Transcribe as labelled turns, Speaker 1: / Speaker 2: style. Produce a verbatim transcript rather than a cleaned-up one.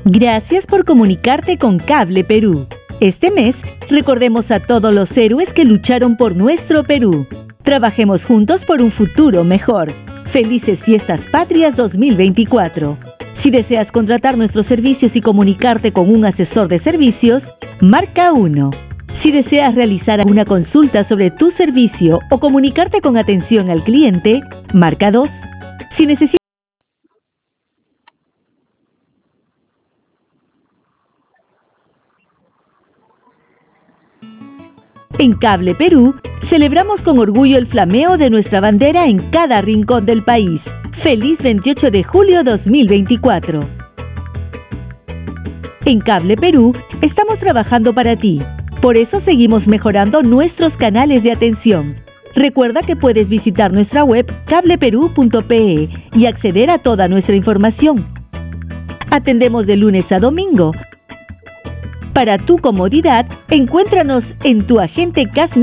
Speaker 1: Gracias por comunicarte con Cable Perú. Este mes, recordemos a todos los héroes que lucharon por nuestro Perú. Trabajemos juntos por un futuro mejor. Felices Fiestas Patrias dos mil veinticuatro. Si deseas contratar nuestros servicios y comunicarte con un asesor de servicios, marca uno. Si deseas realizar una consulta sobre tu servicio o comunicarte con atención al cliente, marca dos. Si necesitas En Cable Perú, celebramos con orgullo el flameo de nuestra bandera en cada rincón del país. ¡Feliz veintiocho de julio dos mil veinticuatro! En Cable Perú, estamos trabajando para ti. Por eso seguimos mejorando nuestros canales de atención. Recuerda que puedes visitar nuestra web cable perú punto pe y acceder a toda nuestra información. Atendemos de lunes a domingo. Para tu comodidad, encuéntranos en tu agente C A S